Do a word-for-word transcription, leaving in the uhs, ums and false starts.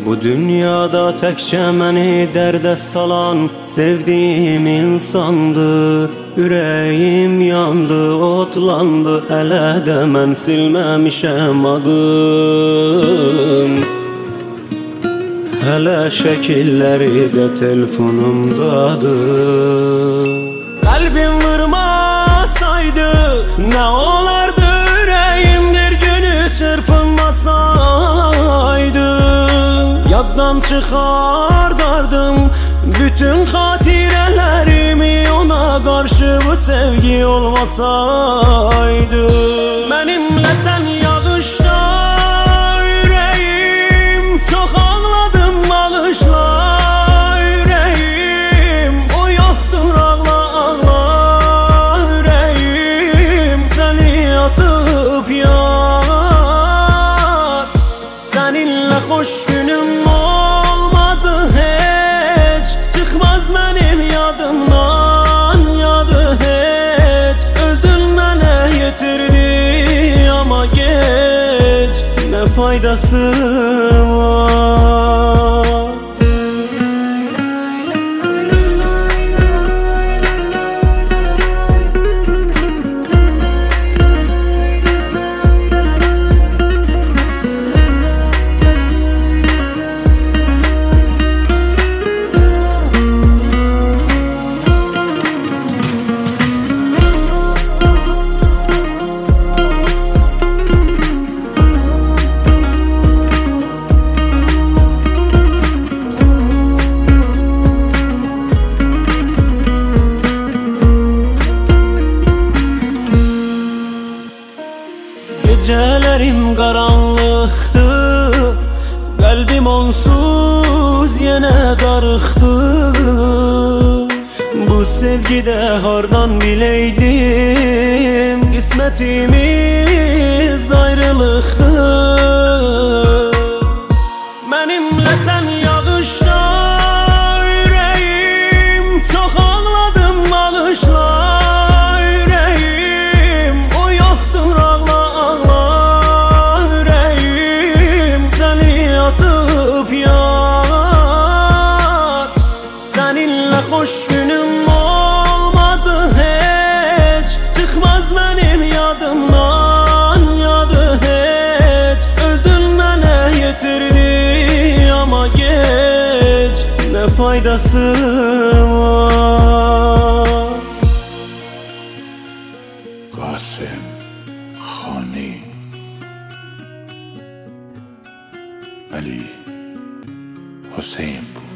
Bu dünyada təkcə məni dərdə salan sevdiyim insandı. Ürəyim yandı, otlandı, hələ də mən silməmişəm adım. Hələ şəkilləri də telefonumdadır. Qəlbim vurmasaydı nə olardı, ürəyim bir günü çırpınmasaydı. Yaddan çıxardardım bütün xatirələrimi, ona qarşı bu sevgi olmasaydı. Mənimlə sən yağışda ürəyim, çox ağladım, bağışla ürəyim. O yoxdur, ağla ağla ürəyim. Səni atıp yar, səninlə xoş günüm olmadı heç. Çıxmaz mənim yadımdan yadı heç. Özün mənə yetirdi ama geç, nə faydası var? Gecələrim qaranlıqdı, qəlbim onsuz yenə darıxdı. Bu sevgidə hardan biləydim, qismətimiz ayrılıqdır. Mənimlə sən yağışda ürəyim, çox ağladım, bağışla ürəyim. O yoxdur, ağla ağla ürəyim. Səni atıp yar, səninlə xoş günüm olmadı heç. Çıxmaz mənim yadımdan yadı heç. Özün mənə yetirdi ama geç, nə faydası var? Qasım Xani Ali Hüseynpur.